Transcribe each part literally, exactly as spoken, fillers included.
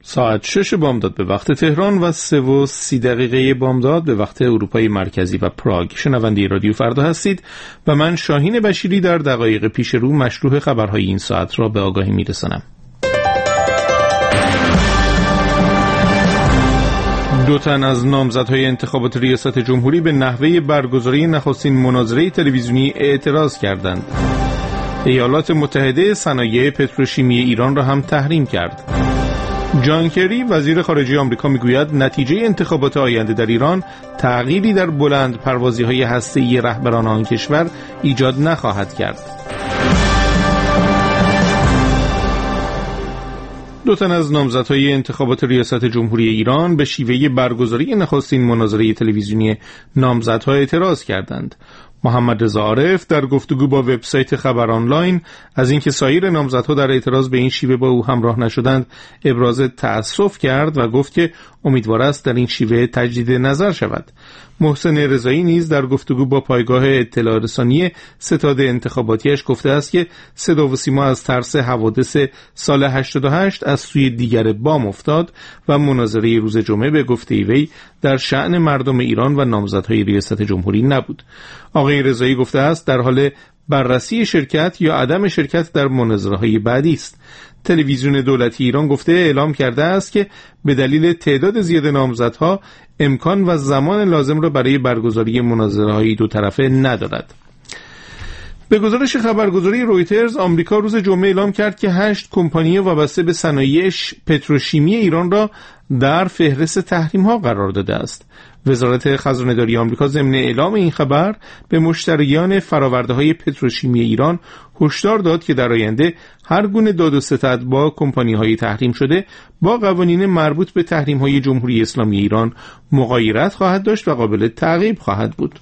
ساعت شش بامداد به وقت تهران و سه و سی دقیقه بامداد به وقت اروپای مرکزی و پراگ. شنونده رادیو فردا هستید و من شاهین بشیری در دقایق پیش رو مشروع خبرهای این ساعت را به آگاهی میرسانم. دو تن از نامزدهای انتخابات ریاست جمهوری به نحوه برگزاری نخستین مناظره تلویزیونی اعتراض کردند. ایالات متحده صنایع پتروشیمی ایران را هم تحریم کرد. جان کری وزیر خارجه آمریکا میگوید نتیجه انتخابات آینده در ایران تغییری در بلند پروازی‌های هسته‌ای رهبران آن کشور ایجاد نخواهد کرد. دو تن از نامزدهای انتخابات ریاست جمهوری ایران به شیوه برگزاری نخستین مناظره تلویزیونی نامزدها اعتراض کردند. محمد رضا عارف در گفتگو با وبسایت خبر آنلاین از اینکه سایر نامزدها در اعتراض به این شیوه با او همراه نشدند ابراز تأسف کرد و گفت که امیدوار است در این شیوه تجدید نظر شود. محسن رضایی نیز در گفتگو با پایگاه اطلاع رسانی ستاد انتخاباتیش گفته است که صدا و سیما از ترس حوادث سال هشتاد و هشت از سوی دیگر بام افتاد و مناظره روز جمعه به گفته وی در شأن مردم ایران و نامزدهای ریاست جمهوری نبود. آقای رضایی گفته است در حال بررسی شرکت یا عدم شرکت در مناظره‌های بعدی است. تلویزیون دولتی ایران گفته اعلام کرده است که به دلیل تعداد زیاد نامزدها امکان و زمان لازم را برای برگزاری مناظره‌های دو طرفه ندارد. به گزارش خبرگزاری رویترز آمریکا روز جمعه اعلام کرد که هشت کمپانی وابسته به صنایع پتروشیمی ایران را در فهرست تحریم‌ها قرار داده است. وزارت خزانه‌داری آمریکا ضمن اعلام این خبر به مشتریان فرآورده‌های پتروشیمی ایران هشدار داد که در آینده هر گونه داد و ستد با کمپانی‌های تحریم شده با قوانین مربوط به تحریم‌های جمهوری اسلامی ایران مغایرت خواهد داشت و قابل تعقیب خواهد بود.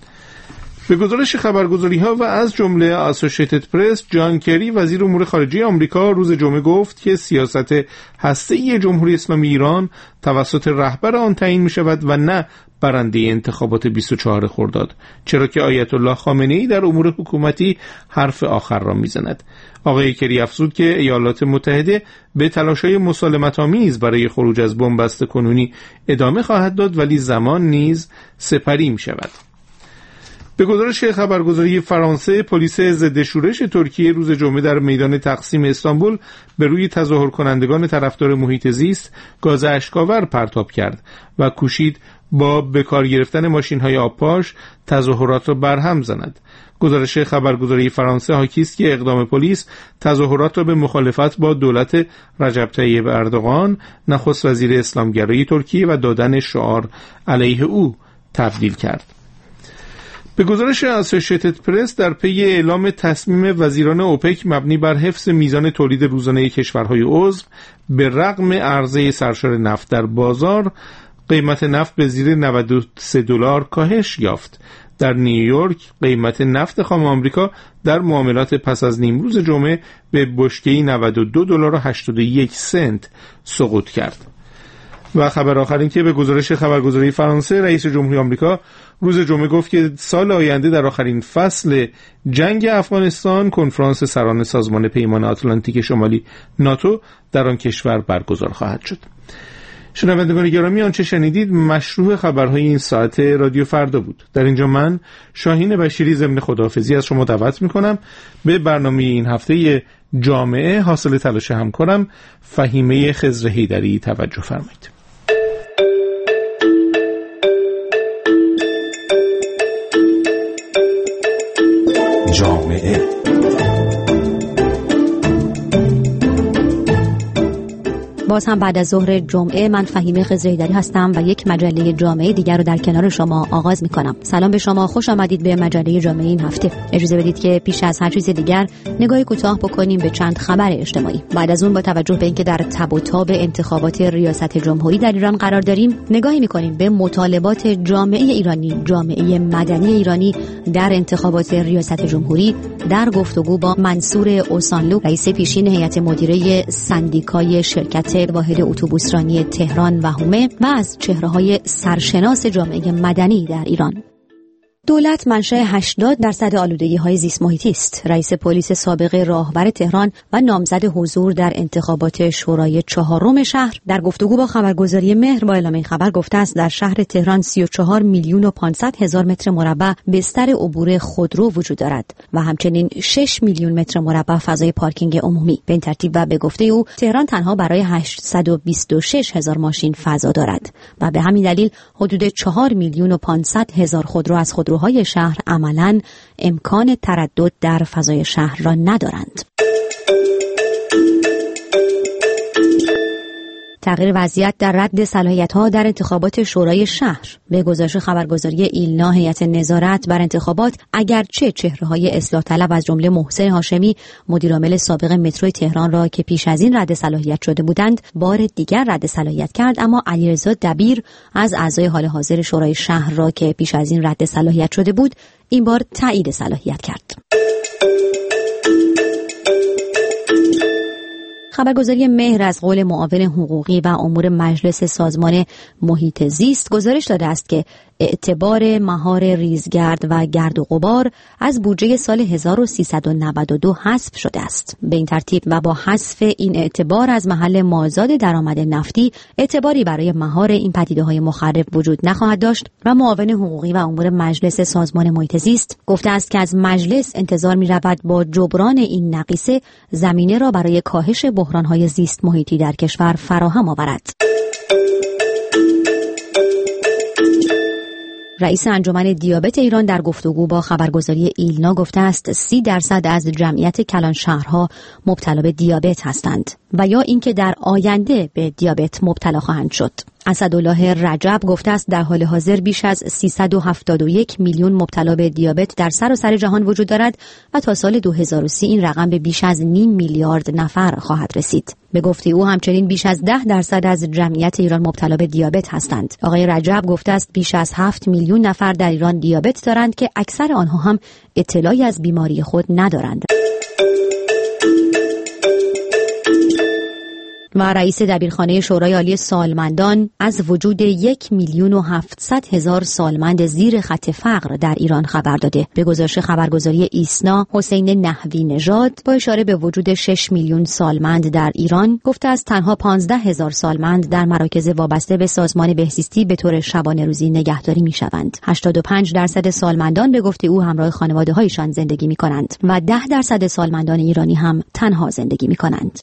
به گزارش خبرگزاری‌ها و از جمله اسوسییتد پرس، جان کری وزیر امور خارجه آمریکا روز جمعه گفت که سیاست هسته‌ای جمهوری اسلامی ایران توسط رهبر آن تعیین می‌شود و نه برنده انتخابات بیست و چهارم خرداد، چرا که آیت الله خامنه‌ای در امور حکومتی حرف آخر را می‌زند. آقای کری افزود که ایالات متحده به تلاش‌های مسالمت‌آمیز برای خروج از بنبست کنونی ادامه خواهد داد ولی زمان نیز سپری می‌شود. به گزارش خبرگزاری فرانسه، پلیس ضد شورش ترکیه روز جمعه در میدان تقسیم استانبول به روی تظاهر کنندگان طرفدار محیط زیست گاز اشک‌آور پرتاب کرد و کوشید با به کار گرفتن ماشین‌های آبپاش تظاهرات را برهم زند. گزارش خبرگزاری فرانسه حاکی است که اقدام پلیس تظاهرات را به مخالفت با دولت رجب طیب اردوغان، نخست وزیر اسلامگرایی ترکیه و دادن شعار علیه او تبدیل کرد. به گزارش اسوسییتد پرس در پی اعلام تصمیم وزیران اوپک مبنی بر حفظ میزان تولید روزانه کشورهای عضو به رغم عرضه سرشار نفت در بازار، قیمت نفت به زیر نود و سه دلار کاهش یافت. در نیویورک قیمت نفت خام آمریکا در معاملات پس از نیمروز جمعه به بشکه‌ای نود و دو دلار و هشتاد و یک سنت سقوط کرد. و خبر آخر این که به گزارش خبرگزاری فرانسه، رئیس جمهوری آمریکا روز جمعه گفت که سال آینده در آخرین فصل جنگ افغانستان کنفرانس سران سازمان پیمان آتلانتیک شمالی ناتو در آن کشور برگزار خواهد شد. شنوندگان گرامی، آنچه شنیدید مشروع خبرهای این ساعت رادیو فردا بود. در اینجا من شاهین بشیری ضمن خداحافظی از شما دعوت میکنم به برنامه این هفته جامعه حاصل تلاش همکارم فهیمه خضر حیدری توجه فرمایید. جامعه باز هم بعد از ظهر جمعه من فهیمه خضر حیدری هستم و یک مجله جامعه دیگر رو در کنار شما آغاز می‌کنم. سلام به شما، خوش آمدید به مجله جامعه این هفته. اجازه بدید که پیش از هر چیز دیگر نگاهی کوتاه بکنیم به چند خبر اجتماعی. بعد از اون با توجه به اینکه در تب و تاب انتخابات ریاست جمهوری در ایران قرار داریم، نگاهی می‌کنیم به مطالبات جامعه ایرانی، جامعه مدنی ایرانی در انتخابات ریاست جمهوری، در گفتگو با منصور اوسانلو، رئیس پیشین هیئت مدیره سندیکای شرکت واحد اتوبوسرانی تهران و هومه و از چهره‌های سرشناس جامعه مدنی در ایران. دولت منشأ هشتاد درصد آلودگی‌های زیست محیطی است. رئیس پلیس سابق راهبر تهران و نامزد حضور در انتخابات شورای چهارم شهر در گفتگو با خبرگزاری مهر با اعلام این خبر گفته است در شهر تهران سی و چهار میلیون و پانصد هزار متر مربع بستر عبور خودرو وجود دارد و همچنین شش میلیون متر مربع فضای پارکینگ عمومی. به این ترتیب و به گفته او تهران تنها برای هشتصد و بیست و شش هزار ماشین فضا دارد و به همین دلیل حدود چهار میلیون و پانصد هزار خودرو از خودروهای شهر عملاً امکان تردد در فضای شهر را ندارند. تغییر وضعیت در رد صلاحیت‌ها در انتخابات شورای شهر. به گزارش خبرگزاری ایلنا هیئت نظارت بر انتخابات اگرچه چهره‌های اصلاح طلب از جمله محسن هاشمی مدیرعامل سابق مترو تهران را که پیش از این رد صلاحیت شده بودند بار دیگر رد صلاحیت کرد، اما علیرضا دبیر از اعضای حال حاضر شورای شهر را که پیش از این رد صلاحیت شده بود این بار تایید صلاحیت کرد. خبرگزاری مهر از قول معاون حقوقی و امور مجلس سازمان محیط زیست گزارش داده است که اعتبار مهار ریزگرد و گرد و غبار از بودجه سال هزار و سیصد و نود و دو حذف شده است. به این ترتیب و با حذف این اعتبار از محل مازاد درآمد نفتی اعتباری برای مهار این پدیده‌های مخرب وجود نخواهد داشت و معاون حقوقی و امور مجلس سازمان محیط زیست گفته است که از مجلس انتظار می‌رود با جبران این نقیصه زمینه را برای کاهش بحران‌های زیست محیطی در کشور فراهم آورد. رئیس انجمن دیابت ایران در گفتگو با خبرگزاری ایلنا گفته است سی درصد از جمعیت کلان شهرها مبتلا به دیابت هستند و یا اینکه در آینده به دیابت مبتلا خواهند شد. اسدالله رجب گفته است در حال حاضر بیش از سیصد و هفتاد و یک میلیون مبتلا به دیابت در سراسر جهان وجود دارد و تا سال دو هزار و سی این رقم به بیش از نیم میلیارد نفر خواهد رسید. به گفته او همچنین بیش از ده درصد از جمعیت ایران مبتلا به دیابت هستند. آقای رجب گفته است بیش از هفت میلیون نفر در ایران دیابت دارند که اکثر آنها هم اطلاعی از بیماری خود ندارند. و رئیس دبیرخانه شورای عالی سالمندان از وجود یک میلیون و هفتصد هزار سالمند زیر خط فقر در ایران خبر داده. به گزارش خبرگزاری ایسنا حسین نحوی نژاد با اشاره به وجود شش میلیون سالمند در ایران گفته است تنها پانزده هزار سالمند در مراکز وابسته به سازمان بهزیستی به طور شبانه روزی نگهداری میشوند. هشتاد و پنج درصد سالمندان به گفته او همراه خانواده‌هایشان زندگی می‌کنند و ده درصد سالمندان ایرانی هم تنها زندگی می‌کنند.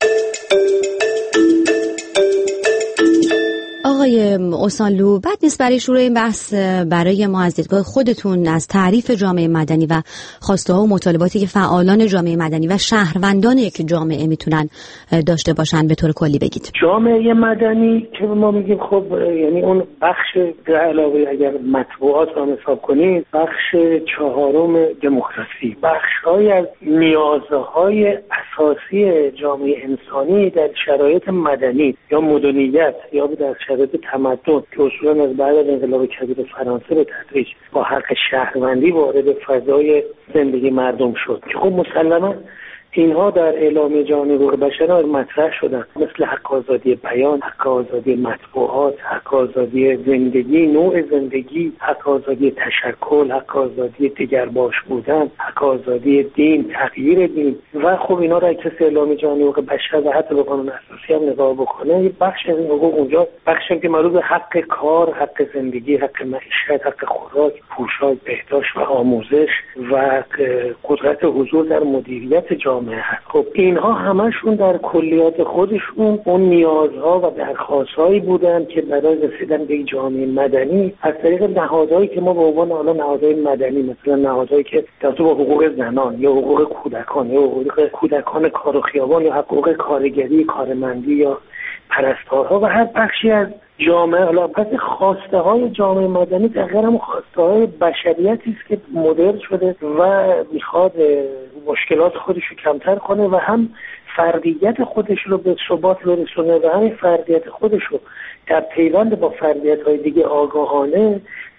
آقای اوسانلو، بعد نیست برای شروع این بحث برای ما از دیدگاه خودتون از تعریف جامعه مدنی و خواسته ها و مطالباتی که فعالان جامعه مدنی و شهروندان یک جامعه میتونن داشته باشن به طور کلی بگید. جامعه مدنی که ما میگیم خب یعنی اون بخش به علاوه اگر مطبوعات رو حساب کنید بخش چهارم دموکراسی، بخش‌های از نیازهای اساسی جامعه انسانی در شرایط مدنی یا مدنیت یا در شرایط تمدن که اصولا از بعد از انقلاب کبیر فرانسه به تدریج با حق شهروندی وارد فضای زندگی مردم شد که خب مسلما اینها در اعلامیه جهانی حقوق بشر مطرح شدن، مثل حق آزادی بیان، حق آزادی مطبوعات، حق آزادی زندگی، نوع زندگی، حق آزادی تشکل، حق آزادی دگرباش بودن، حق آزادی دین، تغییر دین و خب اینا را کسی اعلامیه جهانی حقوق بشر و حتی به قانون اساسی هم نگاه بکنه یه بخش از این حقوق اونجا بخشی که مربوط به حق کار، حق زندگی، حق معیشت، حق خوراک، پوشاک، بهداشت و آموزش و قدرت حضور در مدیریت جامعه هست. خب اینها همشون در کلیات خودشون اون نیازها و درخواستهایی بودن که برای رسیدن به جامعه مدنی از طریق نهادهایی که ما به عنوان حالا نهادهای مدنی مثلا نهادهایی که در با حقوق زنان یا حقوق کودکان یا حقوق کودکان کار و خیابان یا حقوق کارگری، کارمندی یا پرستارها و هر بخشی از جامعه، حالا پس خواسته های جامعه مدنی دقیقا هم خواسته های بشریتی است که مدرن شده و میخواد مشکلات خودش رو کمتر کنه و هم فردیت خودش رو به ثبات برسونه و همین فردیت خودش رو در پیوند با فردیت های دیگه آگاهانه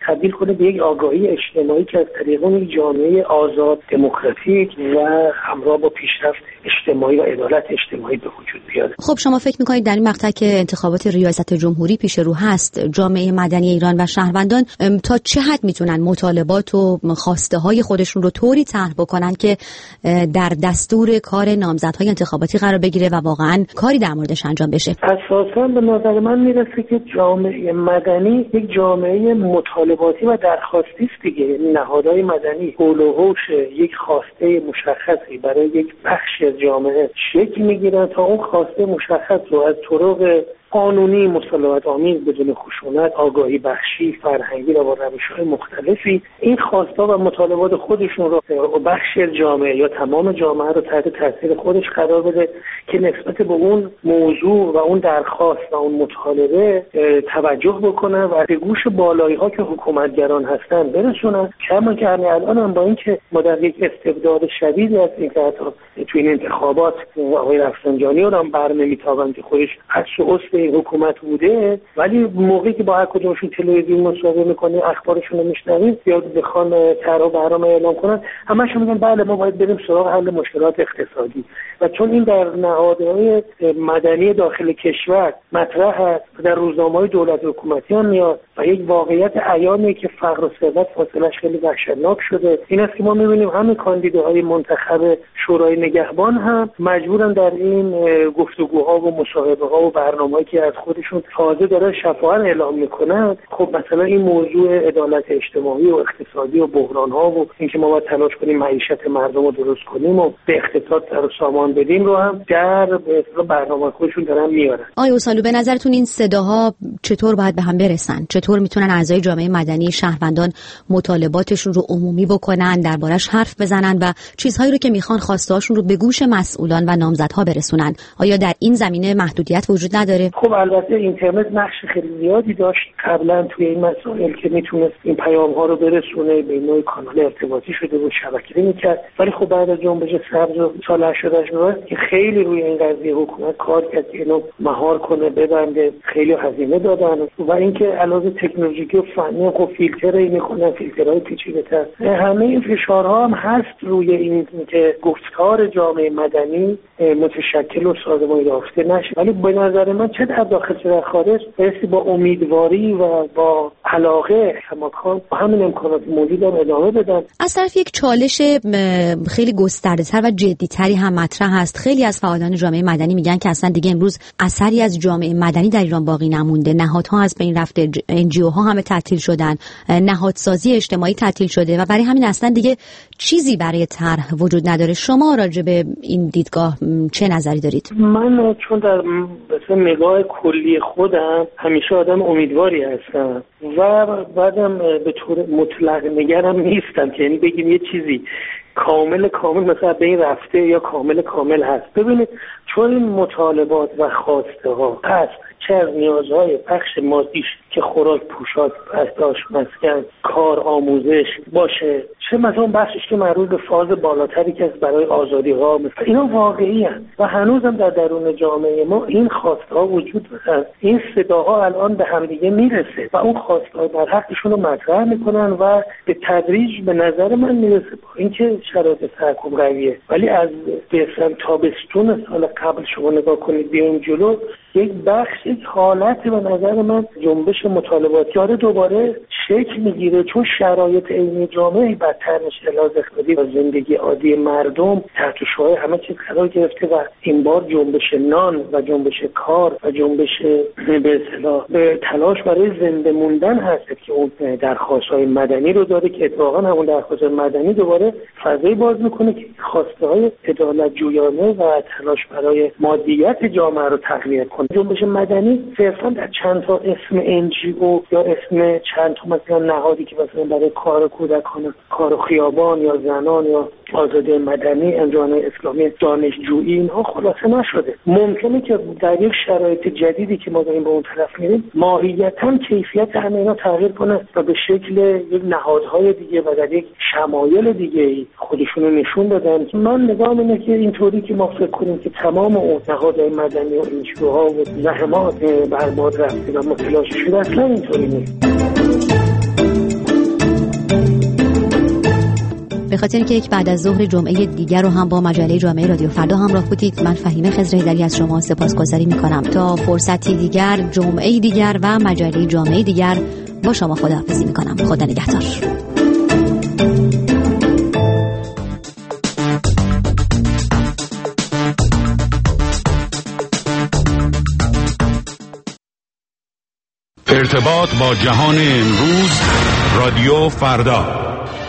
تبدیل کنه به یک آگاهی اجتماعی که از طریق اون جامعه آزاد دموکراتیک و همراه با پیشرفت اجتماعی و عدالت اجتماعی به وجود بیاره. خب شما فکر می‌کنید در این مقطع که انتخابات ریاست جمهوری پیش رو هست، جامعه مدنی ایران و شهروندان تا چه حد میتونن مطالبات و خواسته‌های خودشون رو طوری طرح بکنن که در دستور کار نامزدهای انتخاباتی قرار بگیره و واقعاً کاری در موردش انجام بشه؟ اساساً به نظر من میرسه که جامعه مدنی یک جامعه مطالباتی و درخواستی است دیگه. نهادهای مدنی حول و حوش یک خواسته مشخصی برای یک بخش از جامعه شکل میگیرن تا اون خواسته مشخص رو از طرق قانونی، مصالحت آمیز، بدون خشونت، آگاهی بخشی، فرهنگی و با روش‌های مختلفی این خواستا و مطالبات خودشون رو بخش جامعه یا تمام جامعه رو تحت تاثیر خودش قرار بده که نسبت به اون موضوع و اون درخواست و اون مطالبه توجه بکنن و به گوش بالایی‌ها که حکومتگران هستن برسونن. کما که همین الان هم با اینکه ما در یک استبداد شدیدی هستیم که حتی تو این انتخابات آقای رفسنجانی رو هم برنمی‌تابند که خودش عکس و اصل حکومت بوده، ولی موقعی که با هر کدومشون تلویزیون مصاحبه می‌کنه اخبارشون رو میشنویم یا بخوان طرح و برنامه اعلام کنن همه‌شون میگن بله ما باید بریم سراغ حل مشکلات اقتصادی. و چون این در نهادهای مدنی داخل کشور مطرح است و در روزنامه‌های دولت حکومتی هم میاد و یک واقعیت عیانه که فقر و ثروت فاصله‌اش خیلی وحشتناک شده، این است که ما می‌بینیم همه کاندیداهای منتخب شورای نگهبان هم مجبورن در این گفتگوها و مصاحبه‌ها و برنامه‌هایی که از خودشون تازه داره شفاهن اعلام میکنن، خب مثلا این موضوع عدالت اجتماعی و اقتصادی و بحران‌ها و اینکه ما باید تلاش کنیم معیشت مردم رو درست کنیم و به اقتصاد سر و سامان بدیم رو هم در به اصطلاح برنامه خودشون دارن میارن. آقای اوسالو، به نظرتون این صداها چطور باید به هم برسن؟ چطور میتونن اعضای جامعه مدنی شهروندان مطالباتشون رو عمومی بکنن، دربارش حرف بزنن و چیزهایی رو که میخوان خواسته‌هاشون رو به گوش مسئولان و نامزدها برسونن؟ آیا در این زمینه محدودیت وجود نداره؟ خب البته اینترنت نقش خیلی زیادی داشت قبلا توی این مسائل که میتونست این پیام‌ها رو برسونه، به نوعی کانال ارتباطی شده بود، شبکه‌ای میکرد. ولی خب بعد از جنبش سبز سال هشتاد و هشت که خیلی روی این قضیه حکومت کار کرد که اینو مهار کنه، ببنده، خیلی هزینه دادن و اینکه علاوه تکنولوژیکی و فنی خب فیلتری میکنن، فیلترهای پیچیده‌تر. همه این فشارها هم هست روی این که گفتار جامعه مدنی متشکل و سازمان یافته نشه. ولی به نظر من چه در داخل چه در خارج بایستی با امیدواری و با علاقه کماکان با همین امکانات موجود هم ادامه بدن. از طرف یک چالش خیلی گسترده‌تر و جدی‌تری هم مطرح هست. خیلی از فعالان جامعه مدنی میگن که اصلا دیگه امروز اثری از جامعه مدنی در ایران باقی نمونده. نهادها از بین رفته، ان جی او ها همه تعطیل شدن، نهادسازی اجتماعی تعطیل شده و برای همین اصلا دیگه چیزی برای طرح وجود نداره. شما راجع به این دیدگاه چه نظری دارید؟ من چون در مثلا نگاه کلی خودم همیشه آدم امیدواری هستم و بعدم به طور مطلق نگرم نیستم که یعنی بگیم یه چیزی کامل کامل مثلا به این رفته یا کامل کامل هست. ببینید چون این مطالبات و خواسته ها هست، چه از نیازهای بخش مادیش که خوراک، پوشاک، بهداشت، مسکن، کار، آموزش باشه، چه مثلا بخشش که مربوط به فاز بالاتری که برای آزادی ها، مثلا اینا واقعی هست و هنوزم در درون جامعه ما این خواسته ها وجود دارن. این صداها الان به همدیگه میرسه و اون خواسته ها در حقشون رو مطرح میکنن و به تدریج به نظر من میرسه با اینکه شرایط تحکم قویه، ولی از مثلا تابستون سال قبل شما نگاه کنید بیایم جلو، یک بخش یک حالت به نظر من جنبش مطالباتی داره دوباره شکل میگیره، چون شرایط عینی جامعه بدتر میشه، لحاظ اقتصادی و زندگی عادی مردم تحت شعاع همه چیز قرار گرفته و این بار جنبش نان و جنبش کار و جنبش به اصطلاح به تلاش برای زنده موندن هست که اون درخواست‌های مدنی رو داره که اتفاقا همون درخواست مدنی دوباره فضای باز میکنه که خواسته های عدالت جویانه و تلاش برای مادیت جامعه رو تقویت کنه. جنبش مدنی صرفا در چند تا اسم ان جی او یا اسم چند تا مثلا نهادی که مثلا برای کار کودکان، کار خیابان یا زنان یا آزادی مدنی، انجمن اسلامی دانشجویی اینها خلاصه نشده. ممکنه که در یک شرایط جدیدی که ما داریم به اون طرف میریم ماهیتاً کیفیت همه اینا تغییر کنه و به شکل یک نهادهای دیگه و در یک شمایل دیگه خودشونو نشون بدن. من نگاه اینه که اینطوری که ما فکر کنیم که تمام اون نهادهای مدنی و ان جی او ها و زحمات برباد رفته و متلاشی شده، اصلا اینطوری نیست. خاطر اینکه یک بعد از ظهر جمعه دیگر رو هم با مجله جامعه رادیو فردا همراه بودید، من فهیمه خضرحیدری از شما سپاسگزاری میکنم. تا فرصتی دیگر، جمعه دیگر و مجله جامعه دیگر با شما خداحافظی میکنم. خدا نگهدار. ارتباط با جهان امروز، رادیو فردا.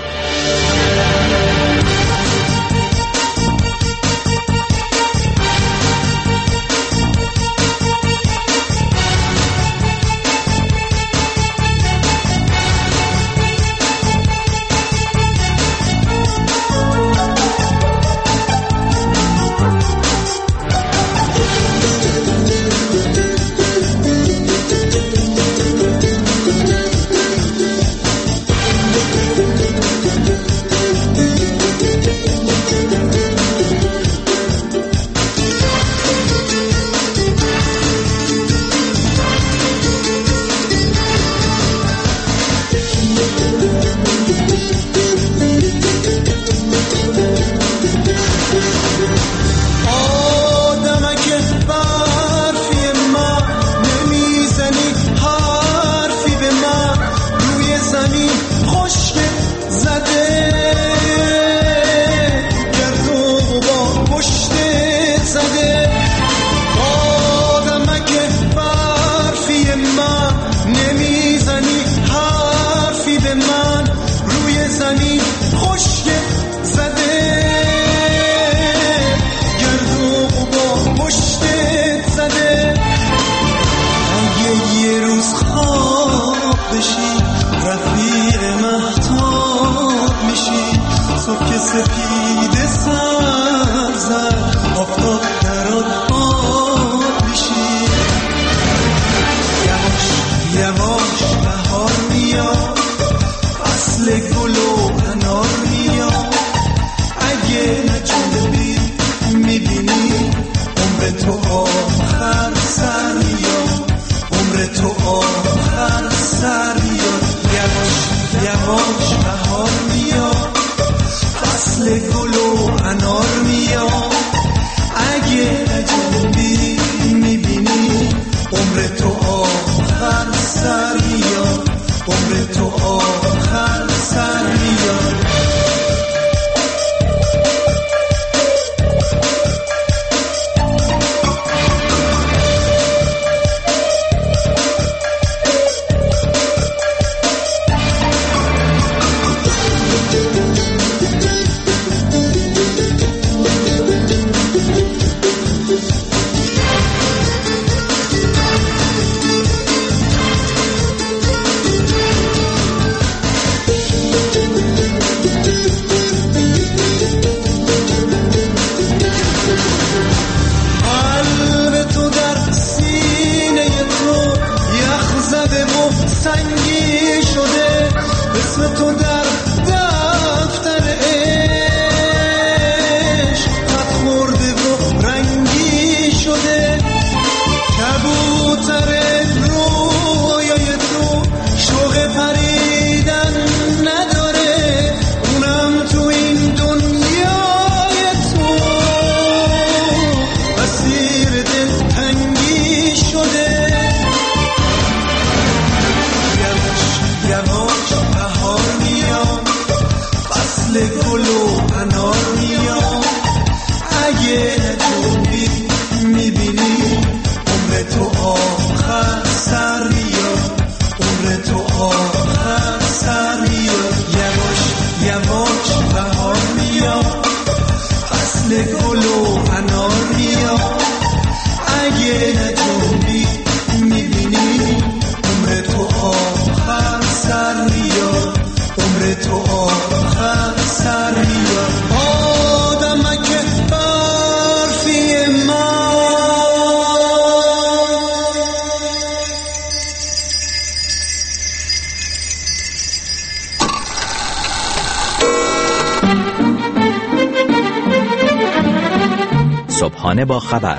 صبحانه با خبر،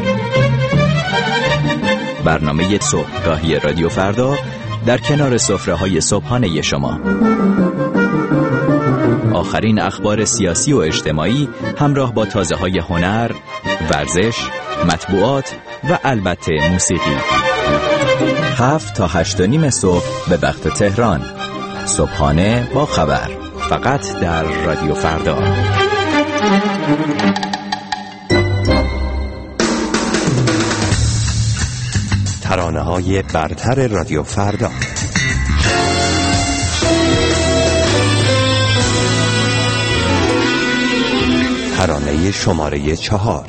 برنامه صبحگاهی رادیو فردا در کنار سفره‌های صبحانه شما. آخرین اخبار سیاسی و اجتماعی همراه با تازه‌های هنر، ورزش، مطبوعات و البته موسیقی. هفت تا هشت و نیم صبح به وقت تهران. صبحانه با خبر، فقط در رادیو فردا. ترانه‌های برتر رادیو فردا. ترانه شماره چهار.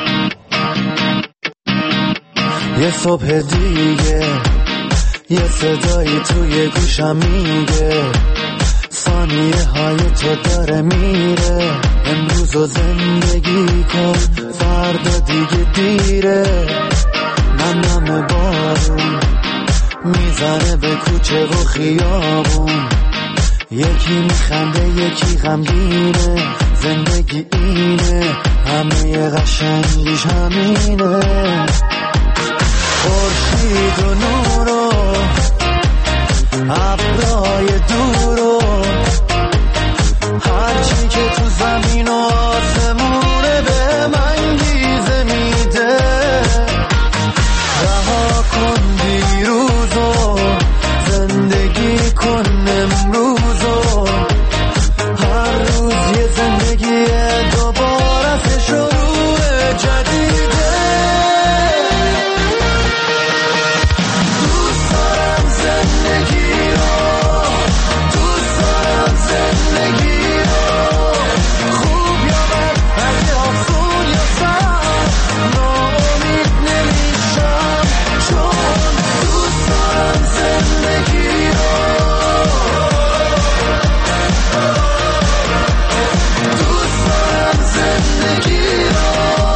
یه صبح دیگه یه صدایی توی گوشم میگه ثانیه های تو داره میره، امروز و زندگی کن فردا دیگه دیره. نم نم بارون میزنه به کوچه و خیابون، یکی میخنده یکی غمگینه، زندگی اینه همه قشنگیش همینه. خورشید و نور و ابرای دور و هرچی که تو زمین و آسمونه به من گیزه میده. رها کن دیروز و زندگی کن امروز و هر روز یه زندگی دوباره سه شروع جدیده. دوست دارم زندگی رو، دوست دارم زندگی رو، خوب یا بد، اگه آسون یا سخت، ناامید نمیشم چون دوست دارم زندگی رو. دوست دارم زندگی رو.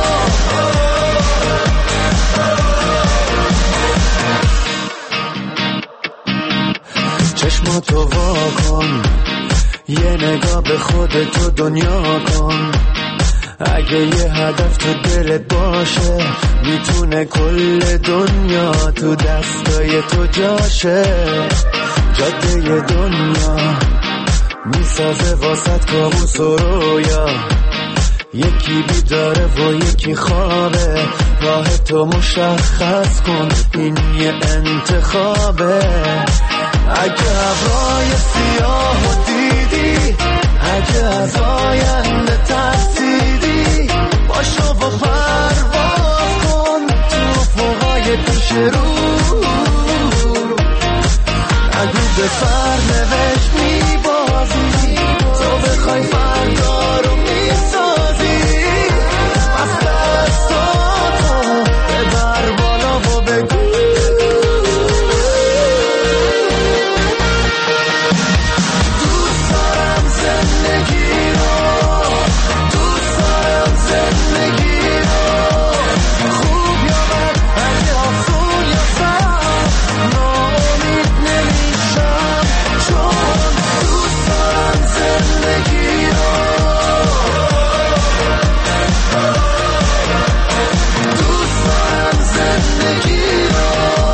چشماتو وا کن، یه نگاه به خودت و دنیا کن. اگه یه هدف تو دلت باشه میتونه کل دنیا تو دستای تو جاشه. جاده دنیا میسازه واسط کابوس و رویا، یکی بیداره و یکی خوابه. راه تو مشخص کن، این یه انتخابه. اگه ابرای سیاه و دیدی، اگه از آینده ترسیدی، باشو و پرواز کن تو فوقای پیش رو. نگو به سرنوشت میبازی، تو بخوای فردا رو میسازی. از دستاتو ببر بالا و بگو دوست دارم زندگی رو، دوست دارم زندگی رو، خوب یا بد، اگه آسون یا سخت، ناامید نمیشم چون دوست دارم زندگی رو. دوست دارم زندگی رو.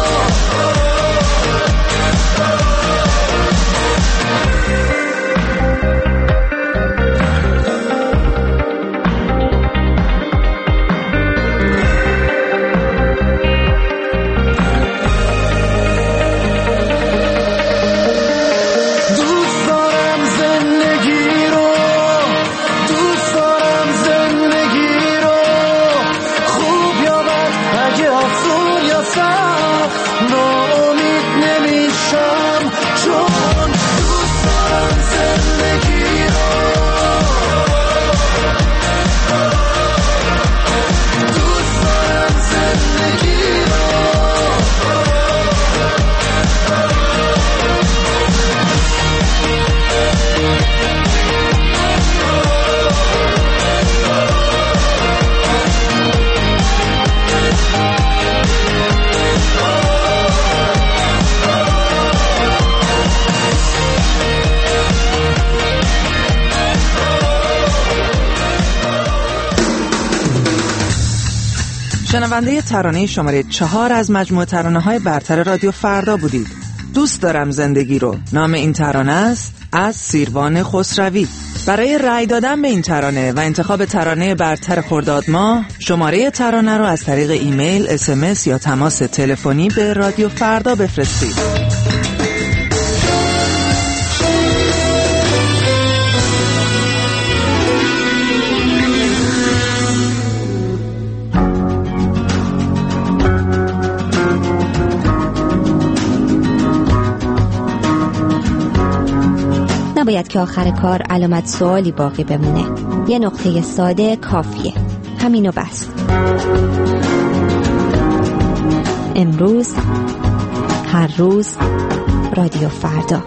دوست دارم زندگی رو، دوست دارم زندگی رو، خوب یا بد، اگه آسون یا سخت، ناامید نمیشم چون دوست دارم زندگی رو. دوست دارم زندگی رو. شنونده ترانه شماره چهار از مجموعه ترانه‌های برتر رادیو فردا بودید. دوست دارم زندگی رو. نام این ترانه است از سیروان خسروی. برای رأی دادن به این ترانه و انتخاب ترانه برتر خرداد ماه، شماره ترانه رو از طریق ایمیل، اس ام اس یا تماس تلفنی به رادیو فردا بفرستید. نباید که آخر کار علامت سوالی باقی بمونه. یه نقطه ساده کافیه. همینو بس. امروز، هر روز، رادیو فردا.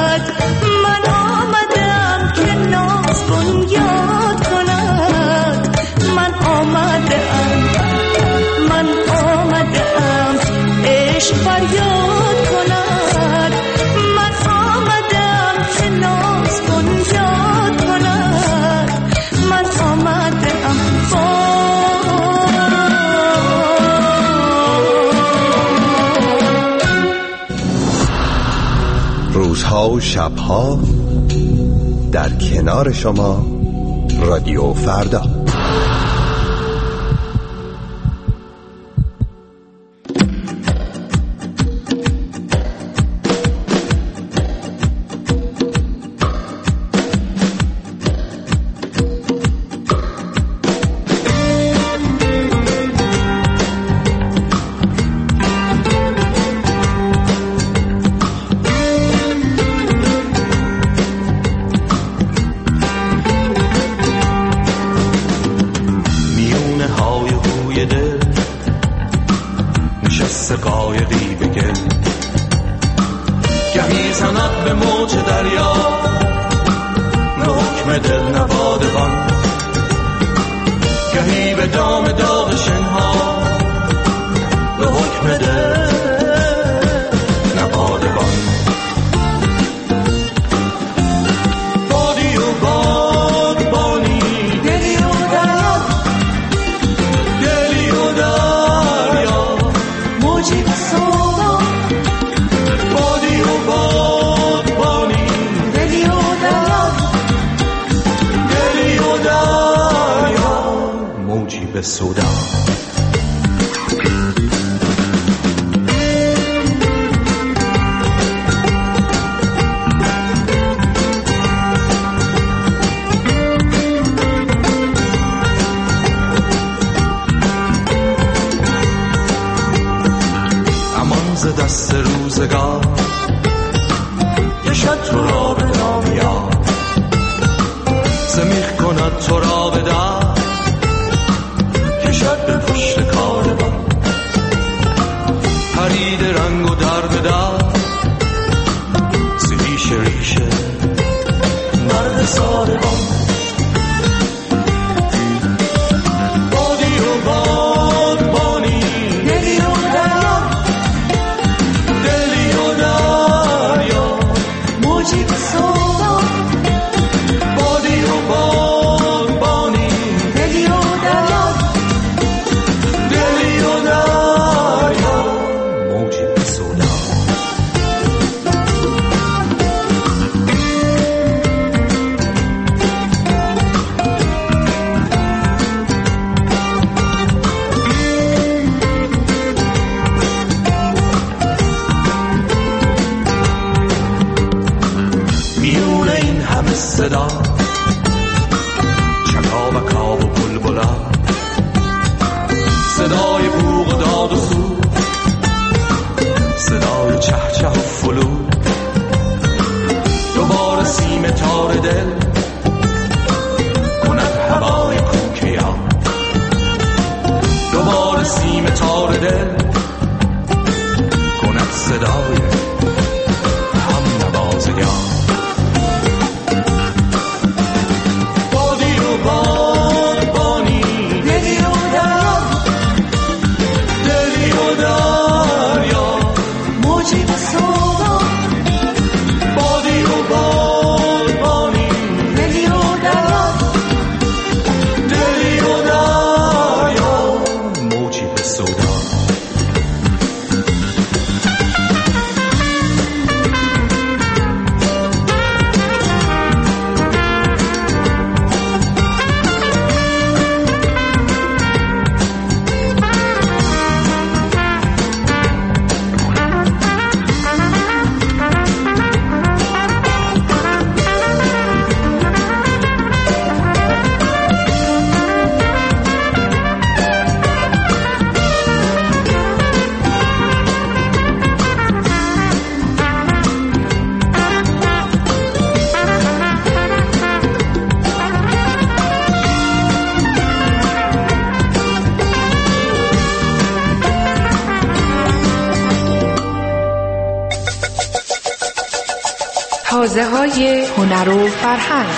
من آمدم که ناز بنیاد کند. روزها و شبها در کنار شما رادیو فردا. حوزه‌های هنر و فرهنگ.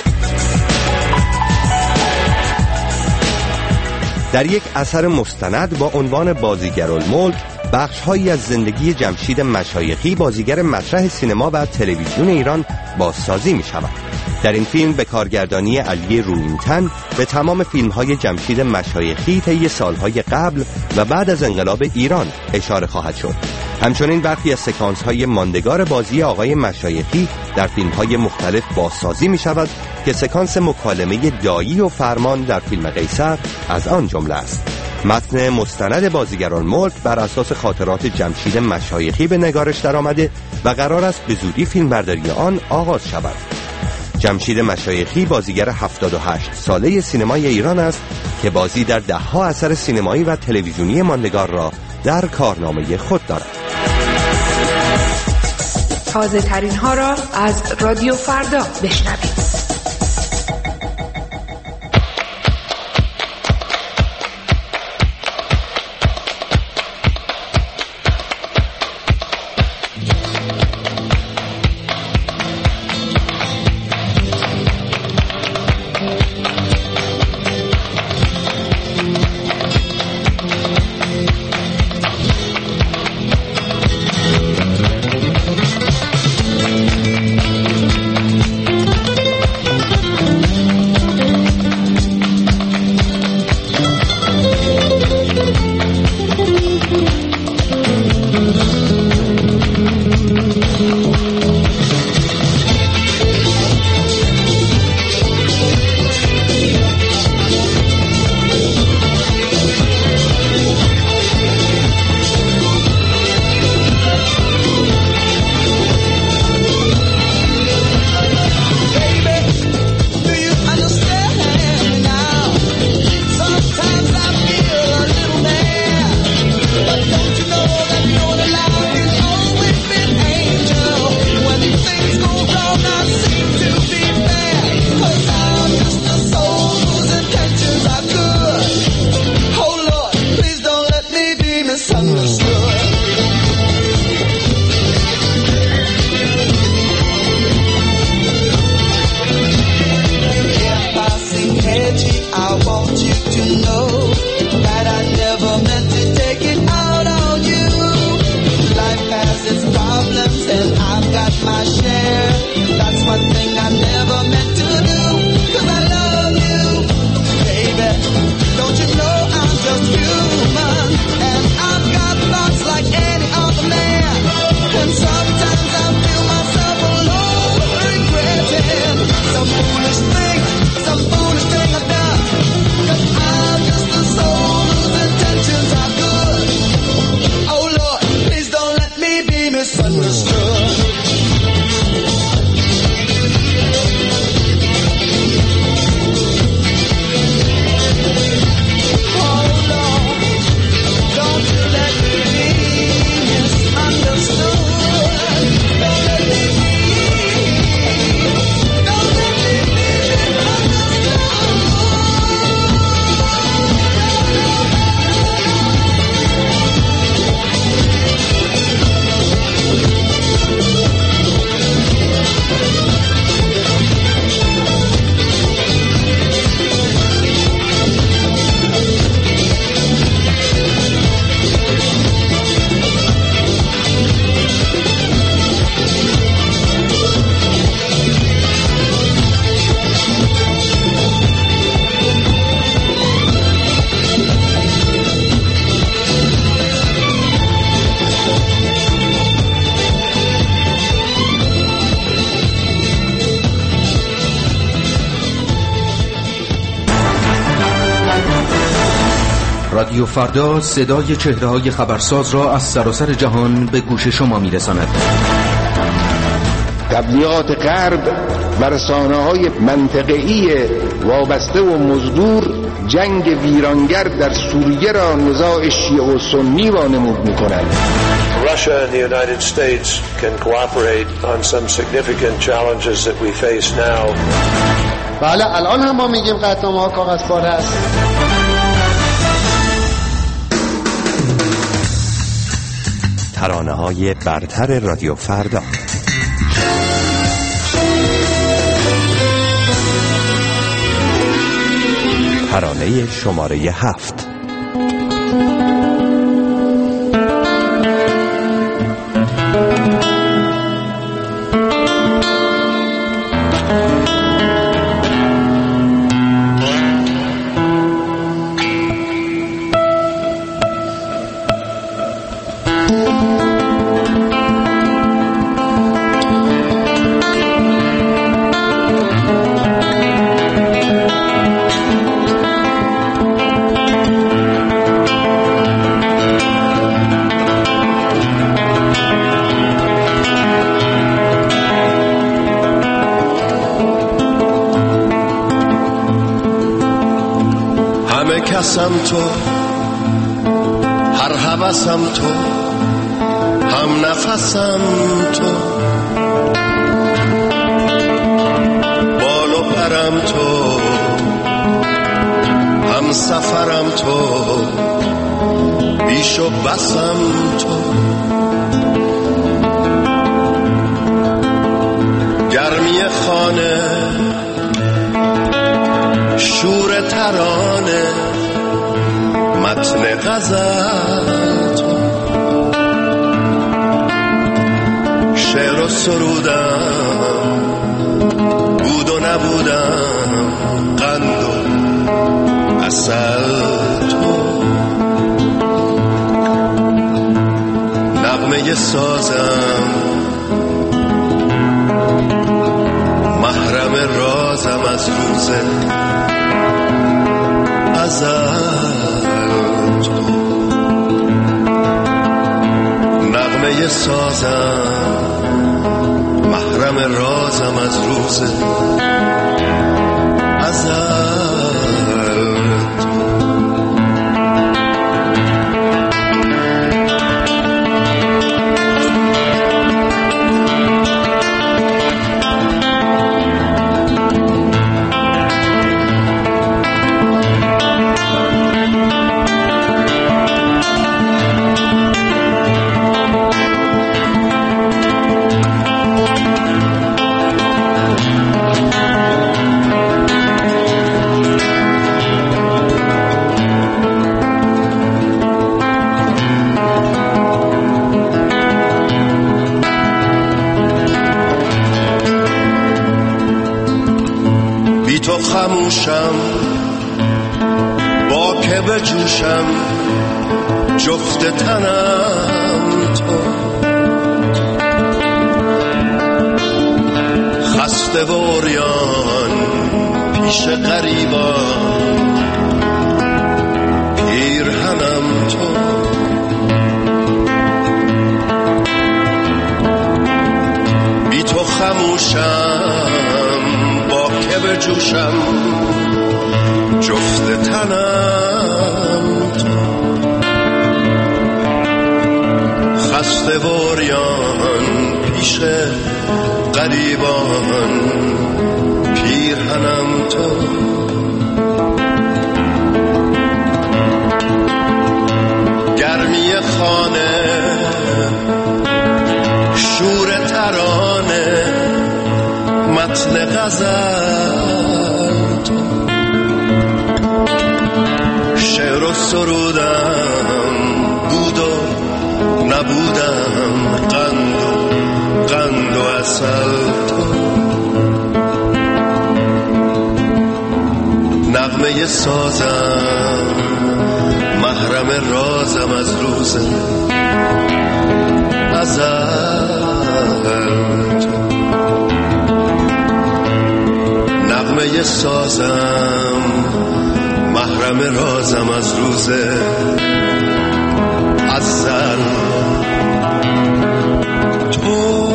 در یک اثر مستند با عنوان بازیگرالملک، بخش‌هایی از زندگی جمشید مشایخی، بازیگر مسرح سینما و تلویزیون ایران، بازسازی می‌شود. در این فیلم به کارگردانی علی رویینتن به تمام فیلم‌های جمشید مشایخی طی سال‌های قبل و بعد از انقلاب ایران اشاره خواهد شد. همچنین برخی از سکانس های ماندگار بازی آقای مشایخی در فیلم های مختلف بازسازی می شود که سکانس مکالمه دایی و فرمان در فیلم قیصر از آن جمله است. متن مستند بازیگرالملک بر اساس خاطرات جمشید مشایخی به نگارش در آمده و قرار است به زودی فیلمبرداری آن آغاز شود. جمشید مشایخی بازیگر هفتاد و هشت ساله سینمای ایران است که بازی در ده‌ها اثر سینمایی و تلویزیونی ماندگار را در کارنامه خود دارد. تازه ترین ها را از رادیو فردا بشنوید. رادیو فردا صدای چهره‌های خبرساز را از سراسر جهان به گوش شما می‌رساند. تبلیغات غرب و رسانه‌های منطقه‌ای وابسته و مزدور جنگ ویرانگر در سوریه را نزاع شیعه و سنی وانمود می‌کنند. Russia and the United States can cooperate on some significant challenges that we face now. بله الان هم ما میگیم قطعنامه‌ها کاغذبار هست. ترانه‌های برتر رادیو فردا. ترانه شماره هفت. کسم تو، هر هوسم تو، هم نفسم تو، بال و پرم تو، هم سفرم تو، بیش و بسم تو، گرمی خانه، شور ترانه، متن غزل تو، شعر و سرودم، بود و نبودم، قند و عسل تو، نغمه سازم، محرم رازم از روز ازل تو، نغمه سازم، محرم رازم از روز ازل تو. تو خموشم، با که بجوشم، جفت تنم تو، خسته و عریان پیش غریبان، پیرهنم تو، بی تو خموشم، با که بجوشم، جفت تنم تو، خسته و عریان پیش غریبان، پیرهنم تو، گرمی خانه، شور ترانه، متن غزل تو، شعر و سرودم، بود و نبودم، قند و قند و عسل تو، نغمه سازم، محرم رازم از روز ازل تو، نغمه سازم، محرم رازم از روز ازل تو.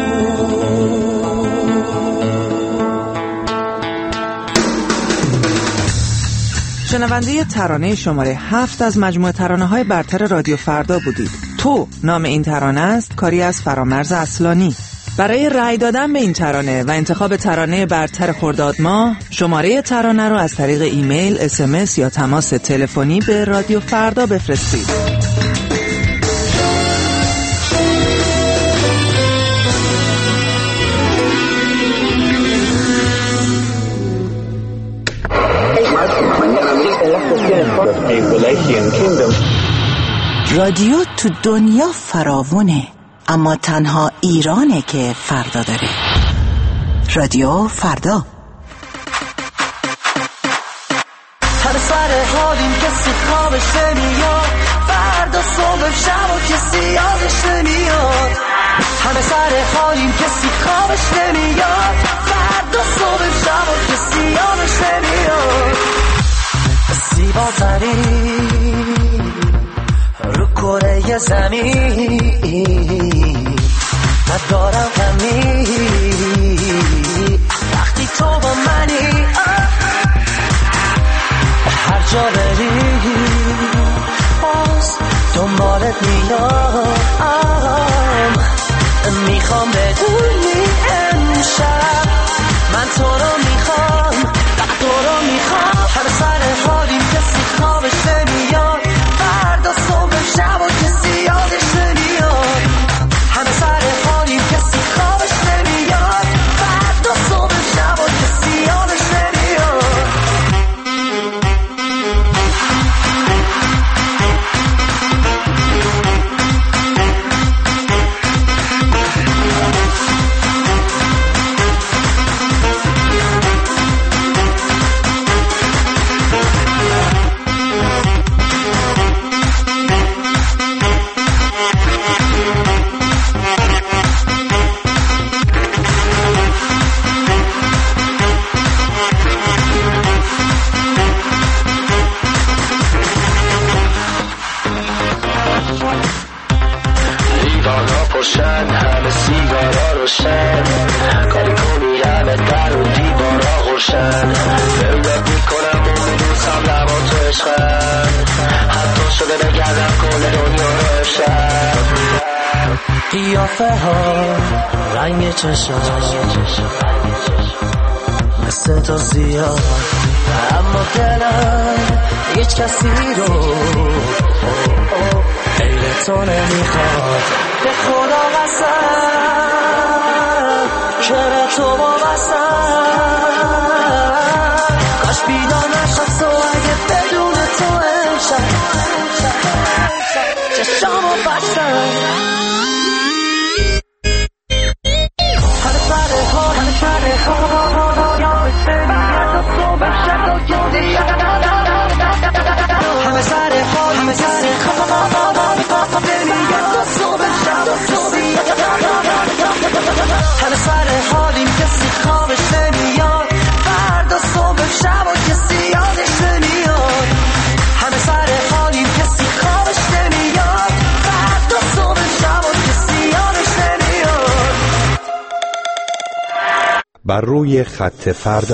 شنونده ترانه شماره هفت از مجموعه ترانه های برتر رادیو فردا بودید. تو نام این ترانه است، کاری از فرامرز اصلانی. برای رأی دادن به این ترانه و انتخاب ترانه برتر خرداد ماه، شماره ترانه رو از طریق ایمیل، اس ام اس یا تماس تلفنی به رادیو فردا بفرستید. رادیو تو دنیا فراوونه، اما تنها ایرانه که فردا داره. رادیو فردا. هر سر حالیم کسی خوابش نمیاد، فردا صبح شب و کسی یادش نمیاد. همه سر حالیم کسی خوابش نمیاد، فردا صبح شب و کسی یادش نمیاد. زیبا زمین رو کره زمین، ندارم کمی وقتی تو با منی. هر جا بری قیافه ها رنگ چشم مثل تو سیاه، اما دلم هیچ کسی رو غیر تو نمیخواد. به خدا قسم که به تو وابستم، کاش بیدار نشد تو اگه بدون تو امشب چشامو بستم. همه سره ها همه سره ها یا مثل میاد و صبح شد و جدی، همه سره ها همه سره ها میاد و صبح شد و جدی، همه سره حالیم کسی خوابش نمیاد، فردا صبح شب و کسی یادش نمیاد. همه سره حالیم کسی خوابش نمیاد، فردا صبح شب و کسی یادش نمیاد. بر روی خط فردا.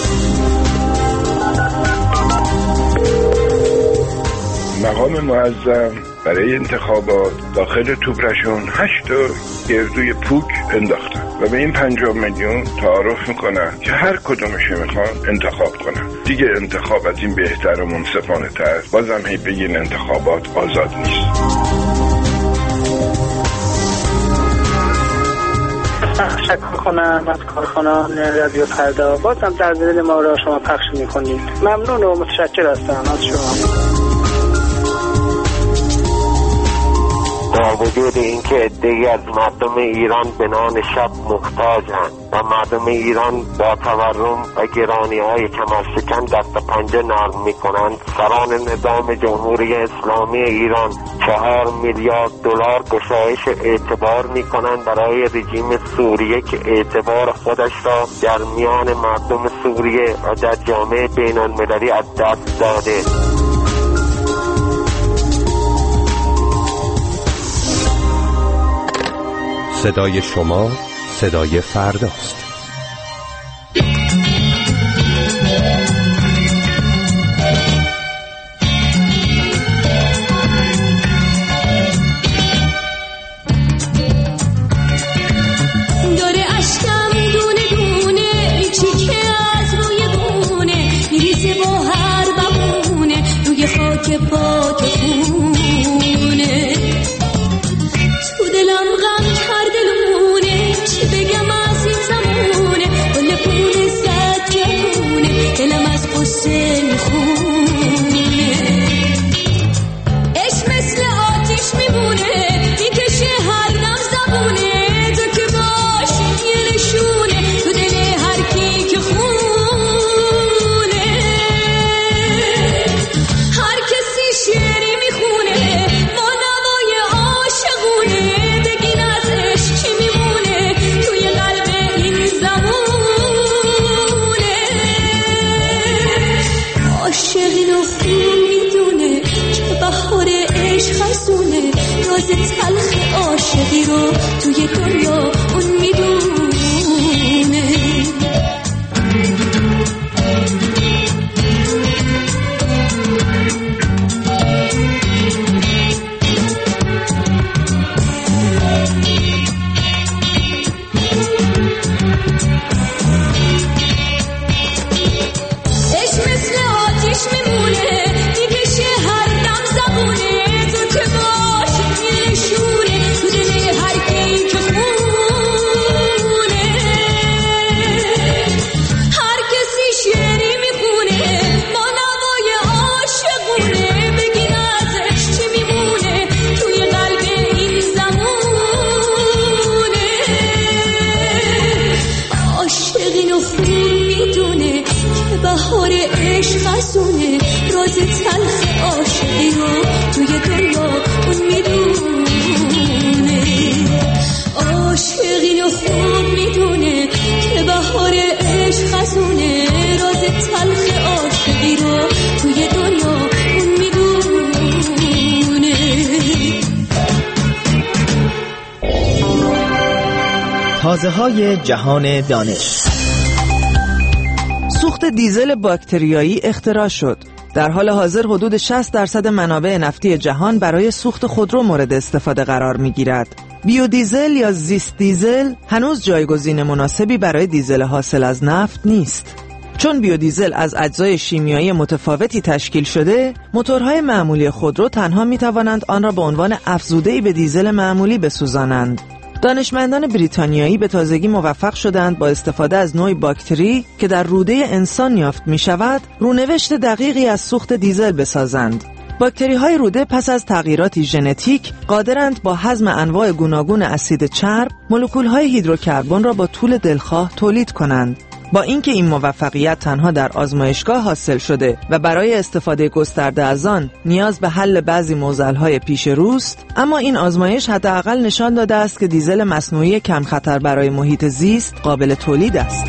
مقام معظم برای انتخابات داخل توبرشون هشت تا گردوی پوک انداختن و به این پنجاه میلیون تعارف میکنن که هر کدومش میخوان انتخاب کنن. دیگه انتخاب از این بهتر و منصفانه تر. بازم هی بگین انتخابات آزاد نیست. تشکر کنم از کارکنان رادیو فردا، بازم در دل ما را شما پخش میکنید. ممنون و متشکر هستم از شما. با وجود اینکه عده‌ای از مردم ایران به نان شب محتاجند و مردم ایران با تورم و گرانی‌های کمرشکن دست و پنجه نرم می‌کنند، سران نظام جمهوری اسلامی ایران چهار میلیارد دلار گشایش اعتبار می‌کنند برای رژیم سوریه که اعتبار خودش را در میان مردم سوریه و در جامعه بین‌المللی از دست داده. صدای شما صدای فرداست. داره اشکم دونه دونه چیکه از روی بونه میریزه با هر بمونه روی خاک پاک خونه. تو دلم غم کرده لونه، چی بگم از این زمونه، گل پول زد جمونه، دلم از قصه میخونه. عشق مثل آتیش میمونه، میکشه هر دم زبونه، تو که باشی یه نشونه تو دل هر کی که خونه. هر کسی شعری میخونه با نوای عاشقونه، بگین از عشق چی میمونه توی قلب این زمونه. عاشق اینو خوب میدونه که بهار عشق خزونه، راز تلخ عاشقی رو توی دنیا اون میدونه. عشق مثل آتیش میمونه، میکشه هر دم زبونه، تو که باشی یه نشونه تو دل هر کی که خونه. هر کسی شعری میخونه با نوای عاشقونه، بگین از عشق چی میمونه توی قلب این زمونه. عاشق اینو خوب میدونه که بهار عشق خزونه، راز تلخ عاشقی رو توی دنیا اون میدونه. عاشق اینو خوب میدونه که بهار عشق خزونه، راز تلخ عاشقی رو توی دنیا اون میدونه. تازه‌های جهان دانش. سوخت دیزل باکتریایی اختراع شد. در حال حاضر حدود شصت درصد منابع نفتی جهان برای سوخت خودرو مورد استفاده قرار می‌گیرد. بیودیزل یا زیست دیزل هنوز جایگزین مناسبی برای دیزل حاصل از نفت نیست. چون بیودیزل از اجزای شیمیایی متفاوتی تشکیل شده، موتورهای معمولی خودرو تنها می‌توانند آن را به عنوان افزوده‌ای به دیزل معمولی بسوزانند. دانشمندان بریتانیایی به تازگی موفق شدند با استفاده از نوعی باکتری که در روده انسان یافت می‌شود، رونوشت دقیقی از سوخت دیزل بسازند. باکتری‌های روده پس از تغییراتی ژنتیک قادرند با هضم انواع گوناگون اسید چرب، مولکول‌های هیدروکربن را با طول دلخواه تولید کنند. با اینکه این موفقیت تنها در آزمایشگاه حاصل شده و برای استفاده گسترده از آن نیاز به حل بعضی معضل‌های پیش روست، اما این آزمایش حداقل نشان داده است که دیزل مصنوعی کم خطر برای محیط زیست قابل تولید است.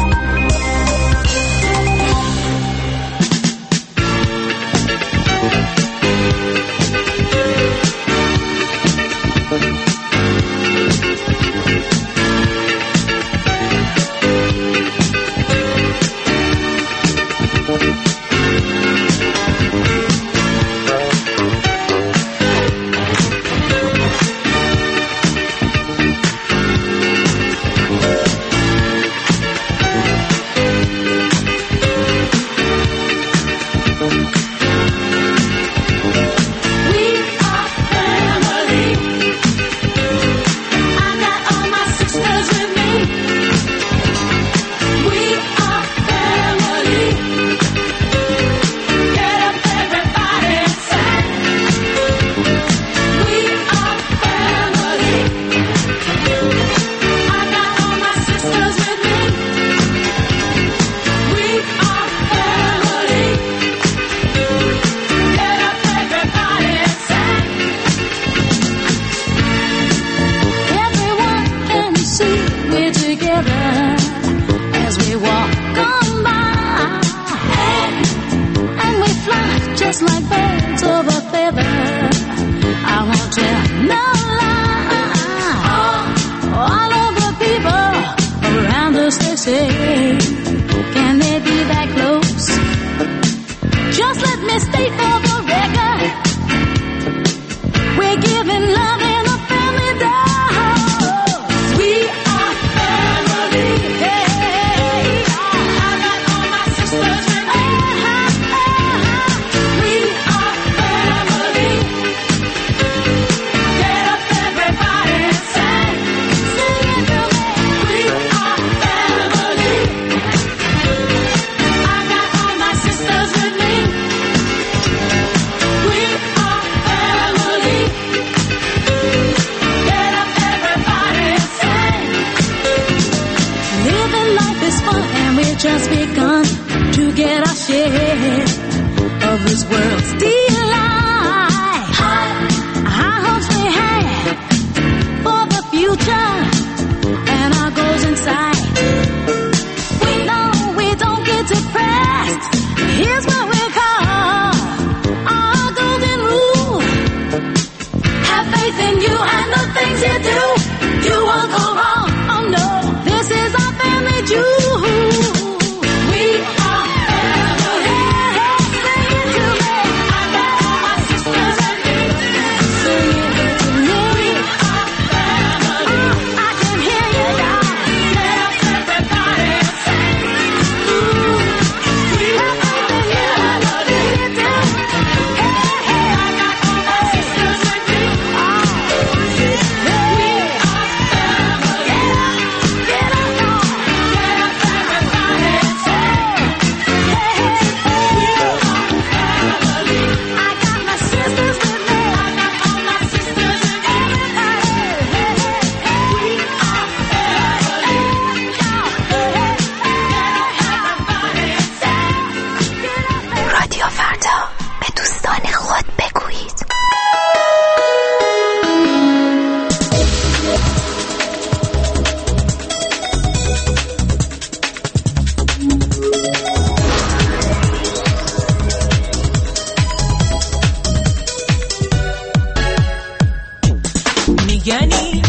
میگنی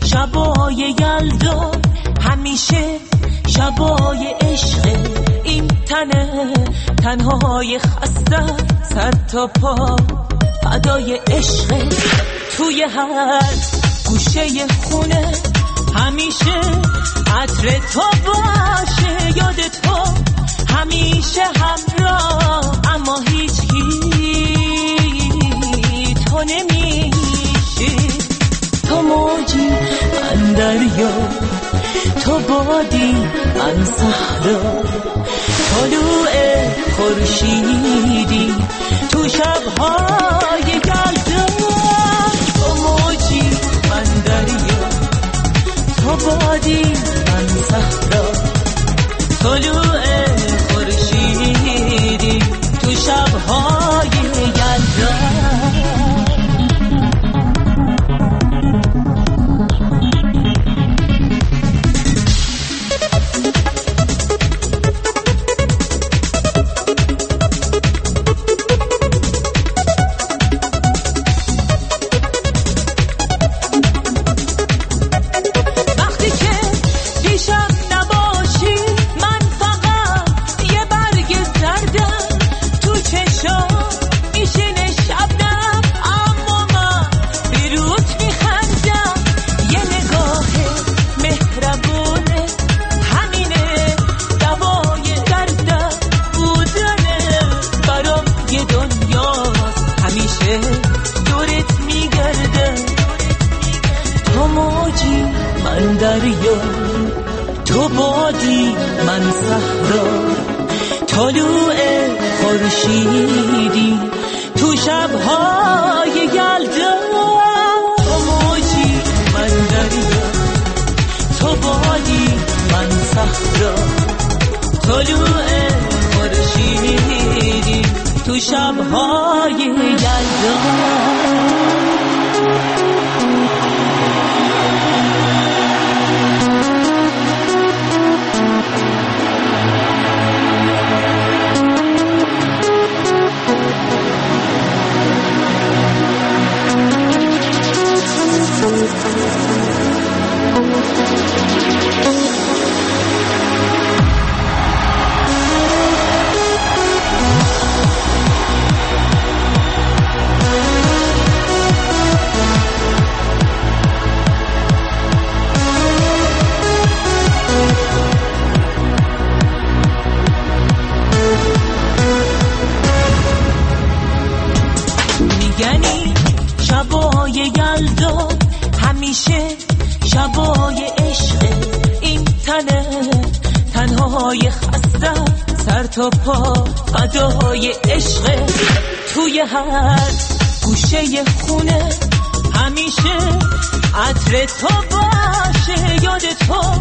شبای یلدا همیشه شبای عشق، این تنه تنهای خسته سر تا پا فدای عشق، توی هر گوشه خونه همیشه عطر تو باشه، یاد تو همیشه همراه، اما هیچ هیچ تو نمیشه. تو موجی من دریا، تو بادی من صحرا، طلوع خورشیدی تو شب‌های یلدا. تو موجی من دریا، تو بادی من صحرا، طلوع خورشیدی تو شب‌های یلدا. تو بادی من صحرا، طلوع خورشیدی تو شب‌های یلدا. تو موجی من دریا، تو بادی من صحرا، طلوع خورشیدی تو شب‌های یلدا. میگنی شبای یلدا همیشه شبای عشق، این تنه تنهای خسته سر تا پا فدای عشق. توی هر گوشه خونه همیشه عطر تو باشه، یاد تو